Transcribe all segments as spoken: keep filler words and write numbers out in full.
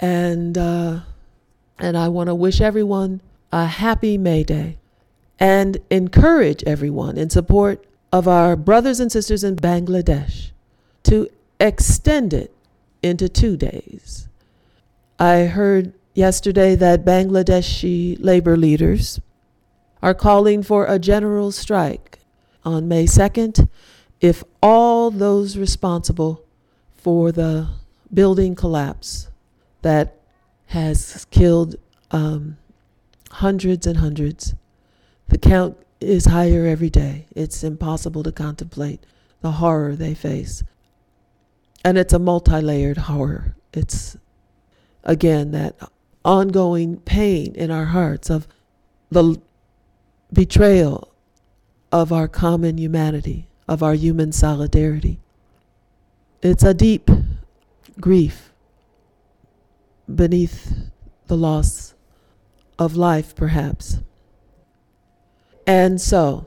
And, uh, and I want to wish everyone a happy May Day and encourage everyone in support of our brothers and sisters in Bangladesh to extend it into two days. I heard yesterday that Bangladeshi labor leaders are calling for a general strike on May second if all those responsible for the building collapse that has killed um, hundreds and hundreds. The count is higher every day. It's impossible to contemplate the horror they face. And it's a multi-layered horror. It's, again, that ongoing pain in our hearts of the betrayal of our common humanity, of our human solidarity. It's a deep grief beneath the loss of life, perhaps. And so,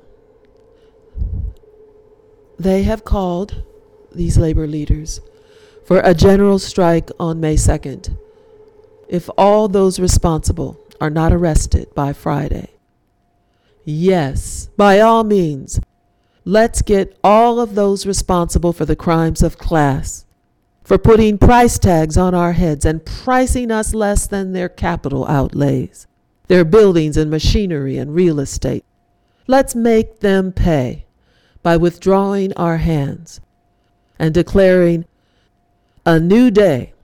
they have called, these labor leaders, for a general strike on May second if all those responsible are not arrested by Friday. Yes, by all means, let's get all of those responsible for the crimes of class, for putting price tags on our heads and pricing us less than their capital outlays, their buildings and machinery and real estate. Let's make them pay by withdrawing our hands and declaring a new day